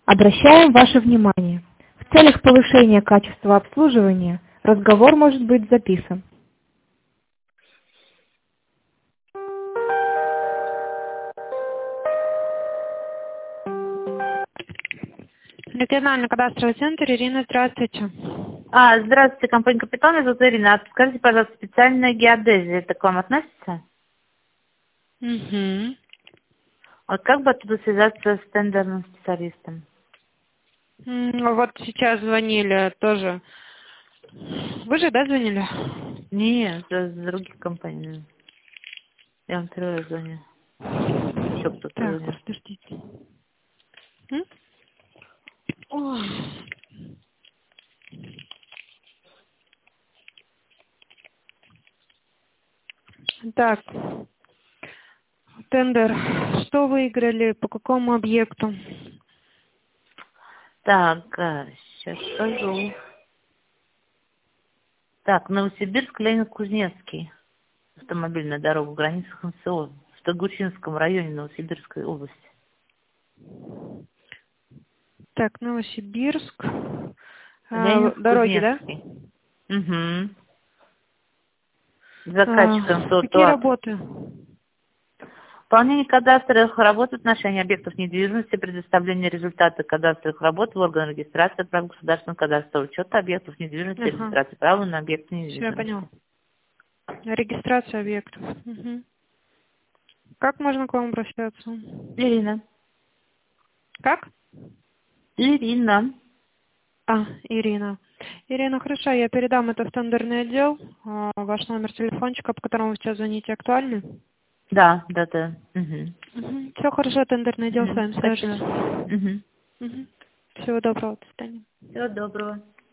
Обращаем ваше внимание. В целях повышения качества обслуживания разговор может быть записан. Региональный кадастровый центр. Ирина, здравствуйте. Здравствуйте, компания «Капитан», меня зовут Ирина. Скажите, пожалуйста, специальная геодезия, это к вам относится? Угу. Вот как бы оттуда связаться с тендерным специалистом? Вот сейчас звонили тоже. Вы же, да, звонили? Не, с других компаний. Я вам второй раз звоню. Еще кто-то Так, звонит. подождите. Ой. Так, тендер. Что выиграли, по какому объекту? Так, сейчас скажу. Так, Новосибирск, Ленин-Кузнецкий. Автомобильная дорога в границах МСО. В Тогучинском районе Новосибирской области. Так, Новосибирск. Дороги, да? Ленин-Кузнецкий. Угу. Заказчиком Какие работы? Выполнение кадастровых работ в отношении объектов недвижимости, предоставление результата кадастровых работ в орган регистрации прав государственного кадастрового учета объектов недвижимости, регистрации права на объекты недвижимости. Все, я поняла. Регистрация объектов. Угу. Как можно к вам обращаться? Ирина. Как? Ирина. Ирина. Ирина, хорошо, я передам это в тендерный отдел. Ваш номер телефончика, по которому вы сейчас звоните, актуальный? Да. Угу. Все хорошо, тендерный отдел с вами Спасибо. свяжется. Всего доброго, до свидания. Всего доброго.